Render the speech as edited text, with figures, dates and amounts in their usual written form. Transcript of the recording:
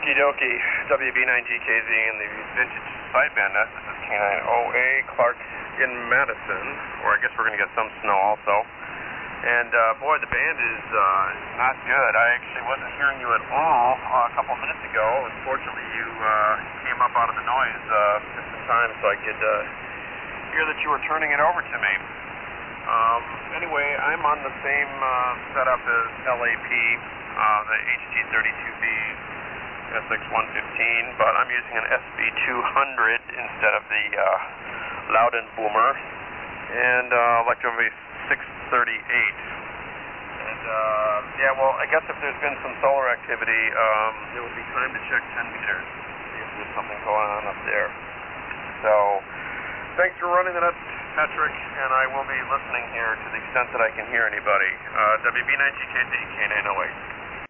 Okie dokie, WB9GKZ in the vintage sideband nest. This is K9OA, Clark in Madison, or I guess we're going to get some snow also. And boy, the band is not good. I actually wasn't hearing you at all a couple minutes ago. Unfortunately, you came up out of the noise just in time so I could hear that you were turning it over to me. Anyway, I'm on the same setup as LAP, the HT32B SX115, but I'm using an SB200 instead of the Loudon Boomer, and Electrovie 638. And yeah, well, I guess if there's been some solar activity, it would be time to check 10 meters, see if there's something going on up there. So, thanks for running the nuts, Patrick, and I will be listening here to the extent that I can hear anybody. WB9GKZ, K9OA.